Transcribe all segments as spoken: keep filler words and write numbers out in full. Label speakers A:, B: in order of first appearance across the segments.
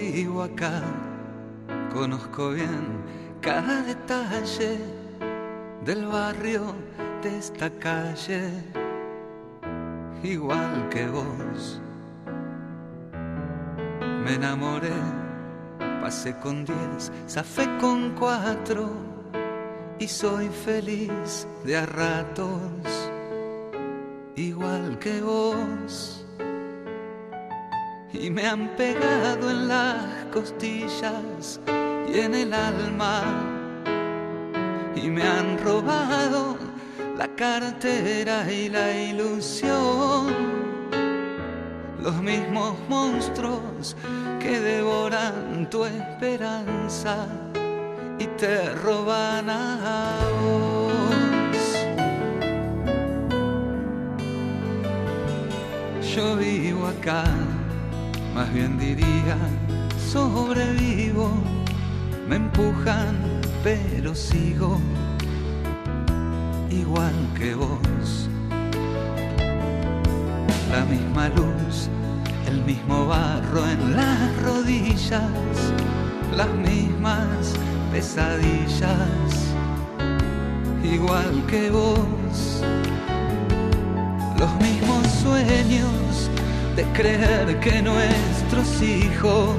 A: vivo acá, conozco bien cada detalle del barrio de esta calle, igual que vos. Me enamoré, pasé con diez, zafé con cuatro y soy feliz de a ratos, igual que vos. Y me han pegado en las costillas y en el alma, y me han robado la cartera y la ilusión, los mismos monstruos que devoran tu esperanza y te roban a vos. Yo vivo acá, más bien diría sobrevivo, me empujan pero sigo, igual que vos. La misma luz, el mismo barro en las rodillas, las mismas pesadillas, igual que vos. Los mismos sueños de creer que nuestros hijos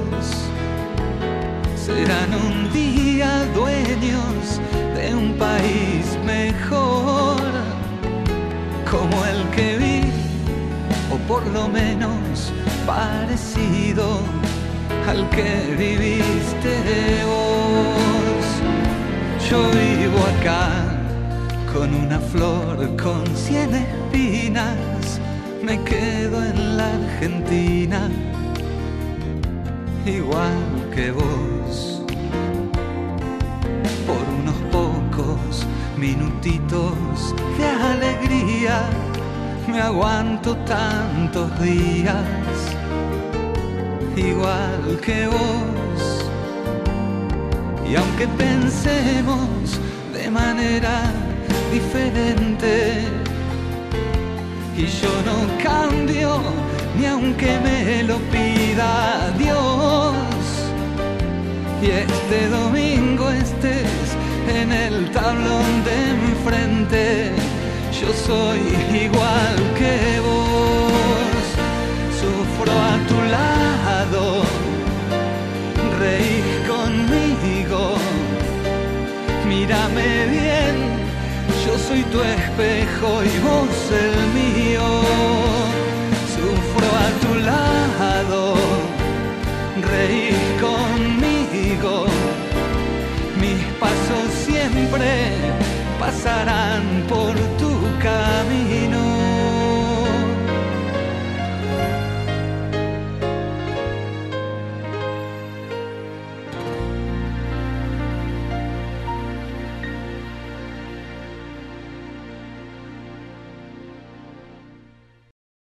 A: serán un día dueños de un país mejor, como el que vi, o por lo menos parecido al que viviste vos. Yo vivo acá con una flor con cien espinas, me quedo en la Argentina, igual que vos. Por unos pocos minutitos de alegría me aguanto tantos días, igual que vos. Y aunque pensemos de manera diferente, y yo no cambio ni aunque me lo pida Dios, y este domingo estés en el tablón de enfrente, yo soy igual que vos. Sufro a tu lado, reís conmigo, mírame bien, yo soy tu espejo y vos el mío. Sufro a tu lado, reís conmigo, mis pasos siempre pasarán por tu camino.